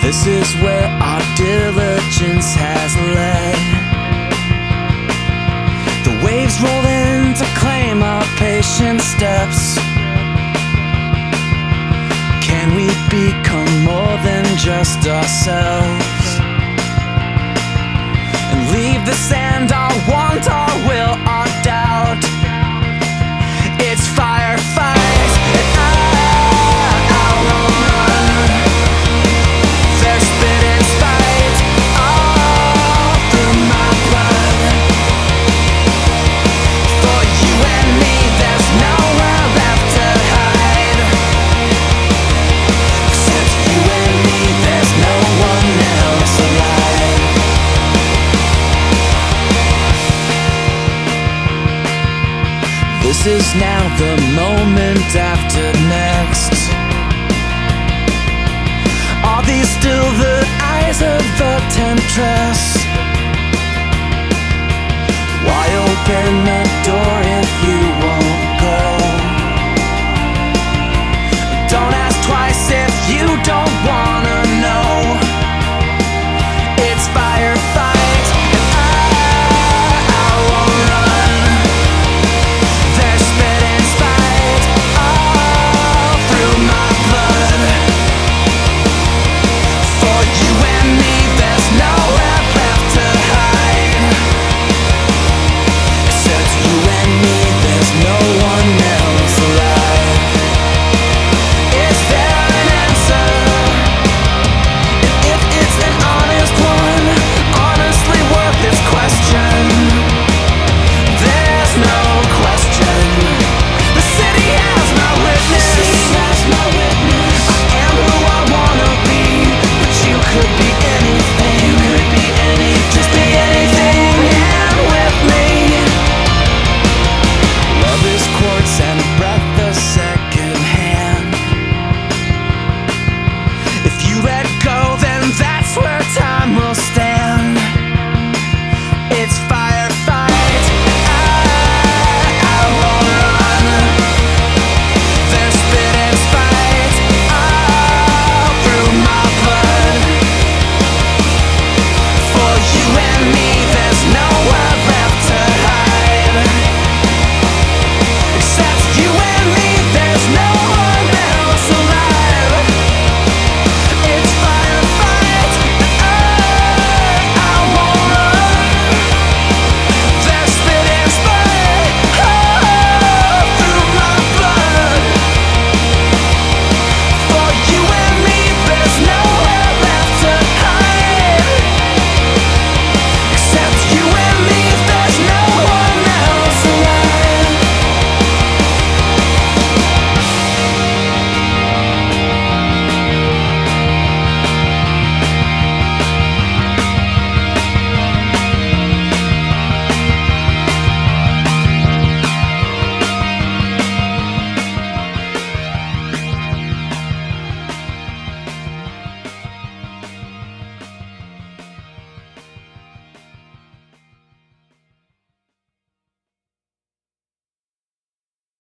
This is where our diligence has led. The waves roll in to claim our patient steps. Can we become more than just ourselves? And leave the sand, our want, our will, our doubt. It's firefight and our run. They're spitting spite all through my blood. For you and me, there's nowhere left to hide. Except you and me, there's no one else alive. This is now the moment after next. Are these still the eyes of the